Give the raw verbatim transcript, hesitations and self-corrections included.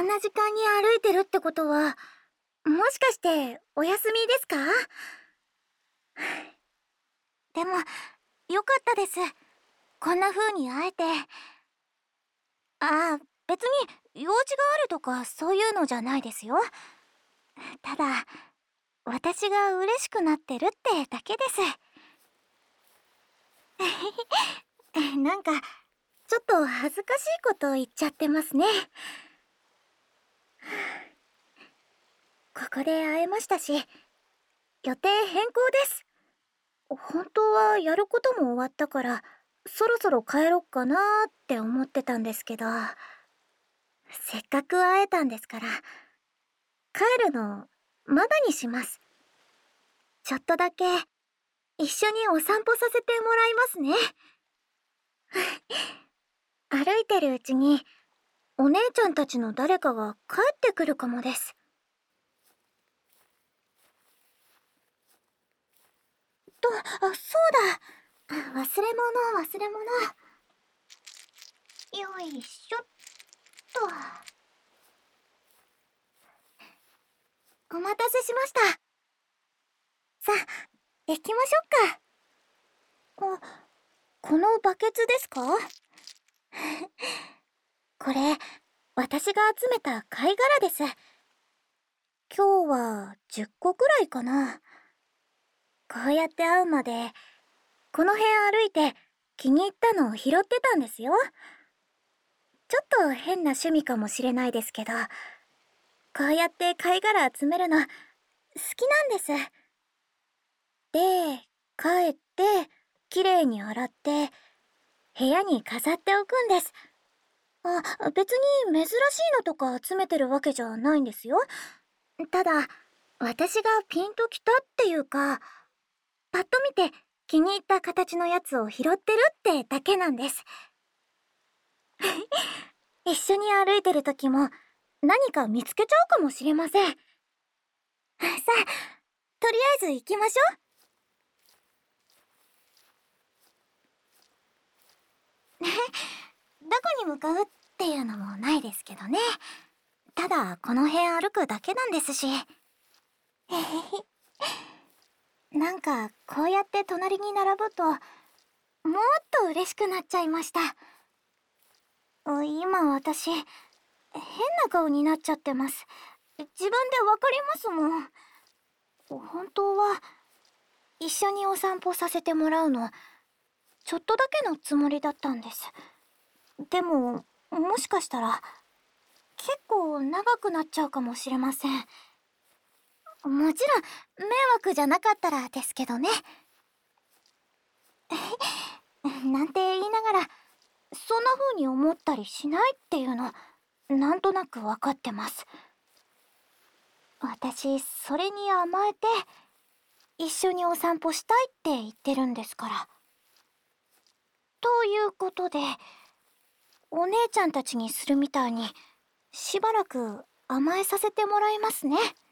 んな時間に歩いてるってことは、もしかしてお休みですか？でも、よかったです。こんな風に会えて。ああ、別に用事があるとかそういうのじゃないですよ。ただ、私が嬉しくなってるってだけです。なんか、ちょっと恥ずかしいこと言っちゃってますね。ここで会えましたし、予定変更です。本当はやることも終わったから、そろそろ帰ろっかなーって思ってたんですけど、せっかく会えたんですから、帰るの、まだにします。ちょっとだけ、一緒にお散歩させてもらいますね。歩いてるうちに、お姉ちゃんたちの誰かが帰ってくるかもです。と、あ、そうだ。忘れ物、忘れ物。よいしょっと。お待たせしました。さあ、行きましょうか。あ、このバケツですか？これ、私が集めた貝殻です。今日はじゅっこくらいかな。こうやって会うまで、この辺歩いて気に入ったのを拾ってたんですよ。ちょっと変な趣味かもしれないですけど、こうやって貝殻集めるの好きなんです。で、帰って、きれいに洗って、部屋に飾っておくんです。あ、別に珍しいのとか集めてるわけじゃないんですよ。ただ、私がピンときたっていうか、パッと見て気に入った形のやつを拾ってるってだけなんです。一緒に歩いてる時も何か見つけちゃうかもしれません。さあ、とりあえず行きましょう。どこに向かうっていうのもないですけどね。ただこの辺歩くだけなんですし。へへへ。なんかこうやって隣に並ぶともっと嬉しくなっちゃいました。今私変な顔になっちゃってます。自分でわかりますもん。本当は一緒にお散歩させてもらうのちょっとだけのつもりだったんです。でももしかしたら結構長くなっちゃうかもしれません。もちろん迷惑じゃなかったらですけどね。なんて言いながらそんな風に思ったりしないっていうのなんとなく分かってます。私それに甘えて一緒にお散歩したいって言ってるんですから。ということでお姉ちゃんたちにするみたいにしばらく甘えさせてもらいますね。